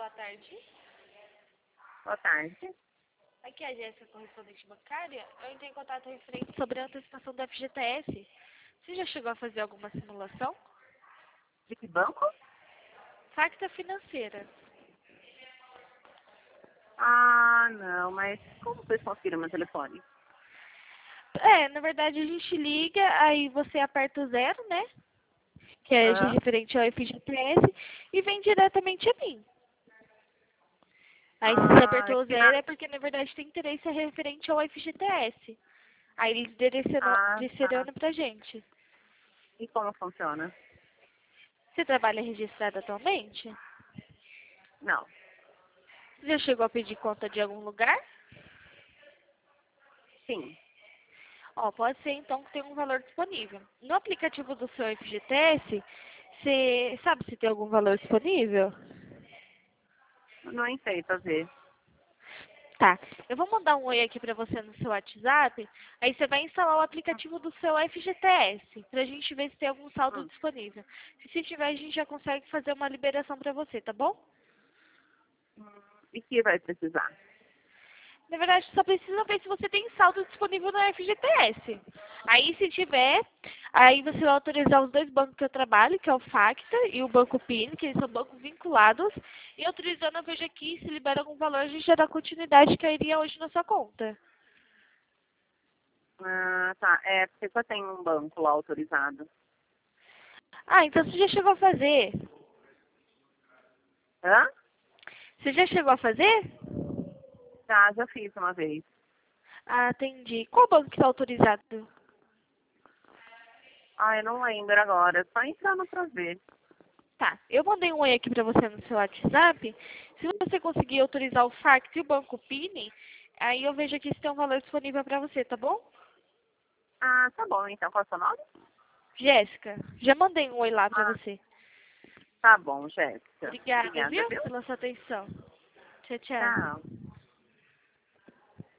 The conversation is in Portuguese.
boa tarde. Boa tarde. Aqui é a Jéssica, correspondente bancária. Eu entrei em contato referente sobre a antecipação do FGTS. Você já chegou a fazer alguma simulação? De que banco? Facta financeira. Ah, não, mas como vocês conseguiram meu telefone? Na verdade a gente liga, aí você aperta o 0, né? Que é Aham. referente ao FGTS, e vem diretamente a mim. Aí se você Ah, apertou o 0 é porque na verdade tem interesse referente ao FGTS. Aí eles tá. direcionando pra gente. E como funciona? Você trabalha registrado atualmente? Não. Você já chegou a pedir conta de algum lugar? Sim. Ó, pode ser então que tem um valor disponível. No aplicativo do seu FGTS, você sabe se tem algum valor disponível? Não entrei pra ver. Tá. Eu vou mandar um oi aqui pra você no seu WhatsApp. Aí você vai instalar o aplicativo do seu FGTS pra gente ver se tem algum saldo Hum. disponível. Se tiver, a gente já consegue fazer uma liberação pra você, tá bom? E que vai precisar? Na verdade, só precisa ver se você tem saldo disponível no FGTS. Aí, se tiver, aí você vai autorizar os dois bancos que eu trabalho, que é o Facta e o Banco PIN, que eles são bancos vinculados. E autorizando, eu vejo aqui, se libera algum valor, a gente já dá continuidade que iria hoje na sua conta. Ah, tá. É, porque só tem um banco lá autorizado. Ah, então você já chegou a fazer? Hã? Você já chegou a fazer? Já fiz uma vez. Ah, entendi. Qual banco que está autorizado? Ah, eu não lembro agora. É só entrando pra ver. Tá, eu mandei um oi aqui pra você no seu WhatsApp. Se você conseguir autorizar o Facta e o Banco PIN, aí eu vejo aqui se tem um valor disponível pra você, tá bom? Ah, tá bom. Então, qual é o seu nome? Jéssica, já mandei um oi lá pra Ah, você. tá bom, Jéssica. Obrigada, Obrigada, viu, viu? pela sua atenção. Tchau, tchau. Tchau.